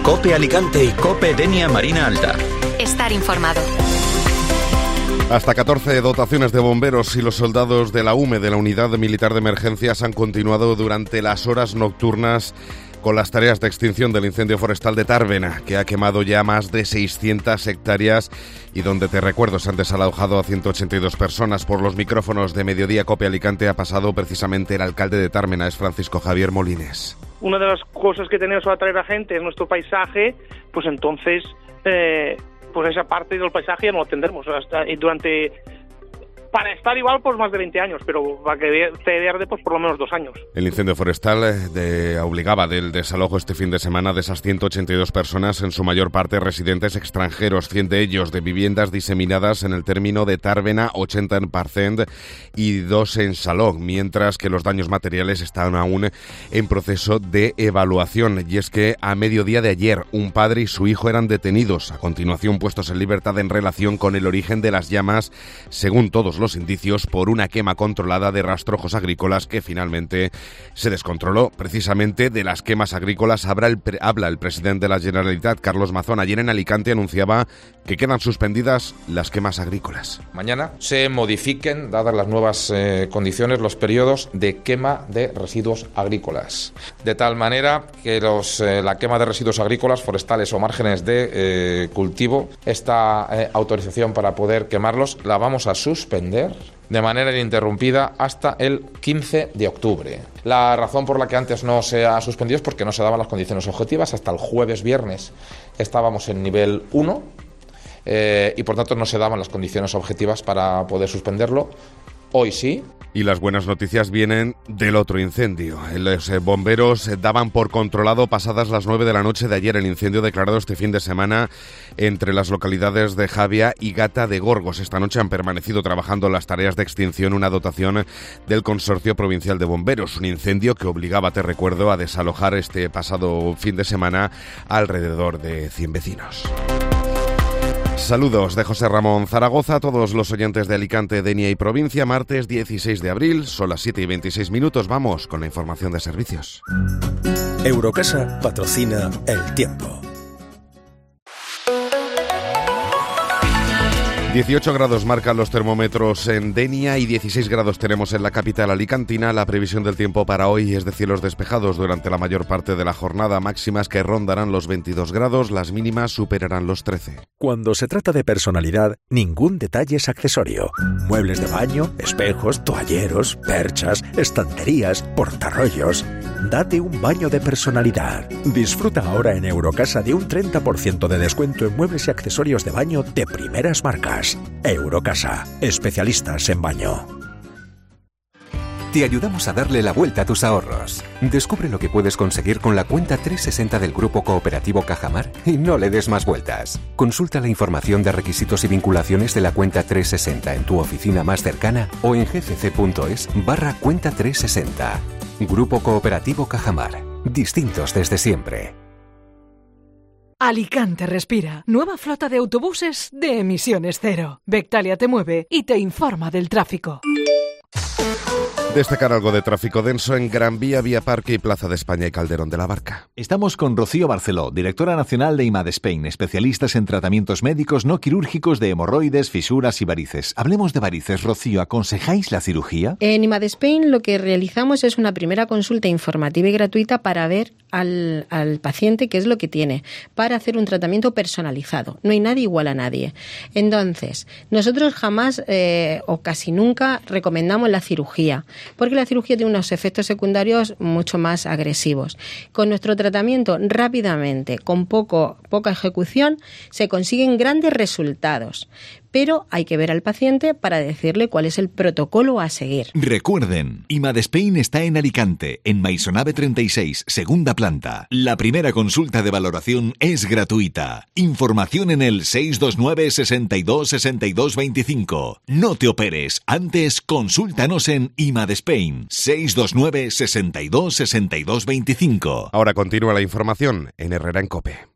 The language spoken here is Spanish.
COPE Alicante y COPE Denia Marina Alta. Estar informado. Hasta 14 dotaciones de bomberos y los soldados de la UME, de la Unidad Militar de Emergencias, han continuado durante las horas nocturnas con las tareas de extinción del incendio forestal de Tárvena, que ha quemado ya más de 600 hectáreas y donde, te recuerdo, se han desalojado a 182 personas. Por los micrófonos de Mediodía COPE Alicante ha pasado precisamente el alcalde de Tárvena, es Francisco Javier Molines. Una de las cosas que tenemos para atraer a gente es nuestro paisaje, pues entonces, pues esa parte del paisaje ya no lo tendremos para estar igual pues más de 20 años, pero para que esté verde pues por lo menos 2 años. El incendio forestal obligaba del desalojo este fin de semana de esas 182 personas, en su mayor parte residentes extranjeros, 100 de ellos de viviendas diseminadas en el término de Tárvena, 80 en Parcent y 2 en Saló, mientras que los daños materiales están aún en proceso de evaluación. Y es que a mediodía de ayer un padre y su hijo eran detenidos, a continuación puestos en libertad en relación con el origen de las llamas, según todos los indicios, por una quema controlada de rastrojos agrícolas que finalmente se descontroló. Precisamente de las quemas agrícolas habla el presidente de la Generalitat, Carlos Mazón. Ayer en Alicante anunciaba que quedan suspendidas las quemas agrícolas. Mañana se modifiquen, dadas las nuevas condiciones, los periodos de quema de residuos agrícolas, de tal manera que la quema de residuos agrícolas, forestales o márgenes de cultivo, esta autorización para poder quemarlos la vamos a suspender de manera ininterrumpida hasta el 15 de octubre. La razón por la que antes no se ha suspendido es porque no se daban las condiciones objetivas. Hasta el viernes estábamos en nivel 1 y por tanto no se daban las condiciones objetivas para poder suspenderlo. Hoy sí. Y las buenas noticias vienen del otro incendio. Los bomberos daban por controlado pasadas las 9 de la noche de ayer el incendio declarado este fin de semana entre las localidades de Javia y Gata de Gorgos. Esta noche han permanecido trabajando en las tareas de extinción una dotación del Consorcio Provincial de Bomberos. Un incendio que obligaba, te recuerdo, a desalojar este pasado fin de semana alrededor de 100 vecinos. Saludos de José Ramón Zaragoza a todos los oyentes de Alicante, Denia y provincia. Martes 16 de abril, son las 7:26. Vamos con la información de servicios. Eurocasa patrocina El Tiempo. 18 grados marcan los termómetros en Denia y 16 grados tenemos en la capital alicantina. La previsión del tiempo para hoy es de cielos despejados durante la mayor parte de la jornada, máximas que rondarán los 22 grados, las mínimas superarán los 13. Cuando se trata de personalidad, ningún detalle es accesorio. Muebles de baño, espejos, toalleros, perchas, estanterías, portarrollos. Date un baño de personalidad. Disfruta ahora en Eurocasa de un 30% de descuento en muebles y accesorios de baño de primeras marcas. Eurocasa, especialistas en baño. Te ayudamos a darle la vuelta a tus ahorros. Descubre lo que puedes conseguir con la cuenta 360 del Grupo Cooperativo Cajamar y no le des más vueltas. Consulta la información de requisitos y vinculaciones de la cuenta 360 en tu oficina más cercana o en gcc.es/cuenta 360. Grupo Cooperativo Cajamar. Distintos desde siempre. Alicante respira. Nueva flota de autobuses de emisiones cero. Vectalia te mueve y te informa del tráfico. Destacar algo de tráfico denso en Gran Vía, Vía Parque y Plaza de España y Calderón de la Barca. Estamos con Rocío Barceló, directora nacional de IMADSpain, especialistas en tratamientos médicos no quirúrgicos de hemorroides, fisuras y varices. Hablemos de varices. Rocío, ¿aconsejáis la cirugía? En IMADSpain lo que realizamos es una primera consulta informativa y gratuita para ver al paciente qué es lo que tiene, para hacer un tratamiento personalizado. No hay nadie igual a nadie. Entonces, nosotros jamás o casi nunca recomendamos la cirugía, porque la cirugía tiene unos efectos secundarios mucho más agresivos. Con nuestro tratamiento, rápidamente, con poca ejecución, se consiguen grandes resultados. Pero hay que ver al paciente para decirle cuál es el protocolo a seguir. Recuerden, IMADSpain está en Alicante, en Maisonave 36, segunda planta. La primera consulta de valoración es gratuita. Información en el 629 62 62 25. No te operes, antes consúltanos en IMADSpain, 629 62 62 25. Ahora continúa la información en Herrera en COPE.